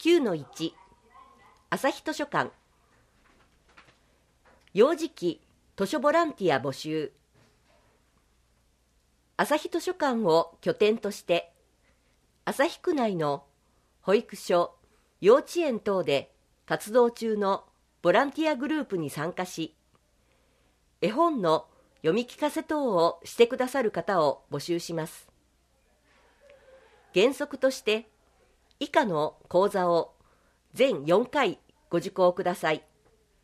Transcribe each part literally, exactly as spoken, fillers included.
きゅうのいち 朝日図書館幼児期図書ボランティア募集。朝日図書館を拠点として旭区内の保育所、幼稚園等で活動中のボランティアグループに参加し、絵本の読み聞かせ等をしてくださる方を募集します。原則として以下の講座を全よんかいご受講ください。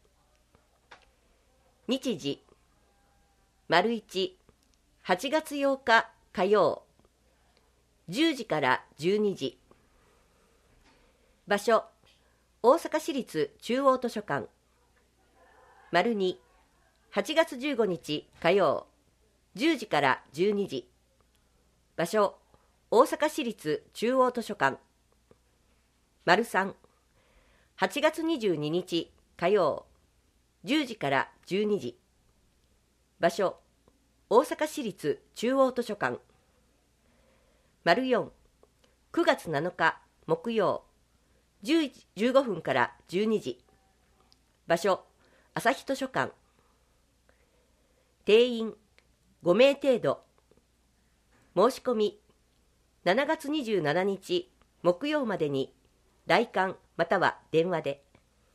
日時、丸一、はちがつようか火曜、じゅうじからじゅうにじ。場所、大阪市立中央図書館。丸二、はちがつじゅうごにち火曜、じゅうじからじゅうにじ。場所、大阪市立中央図書館。丸三、はちがつにじゅうににち火曜、じゅうじからじゅうにじ。場所、大阪市立中央図書館。丸四、くがつなのか木曜、じゅうじじゅうごふんからじゅうにじ。場所、朝日図書館。定員ごめい程度。申し込みしちがつにじゅうしちにち木曜までに来館または電話で。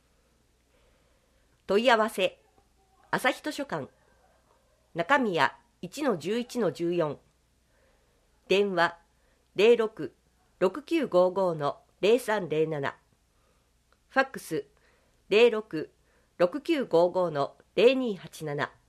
問い合わせ、朝日図書館中宮 いちのじゅういちのじゅうよん。電話 ゼロろく ろくきゅうごご のゼロさんゼロなな。ファックス ゼロろく ろくきゅうごご のゼロにはちなな。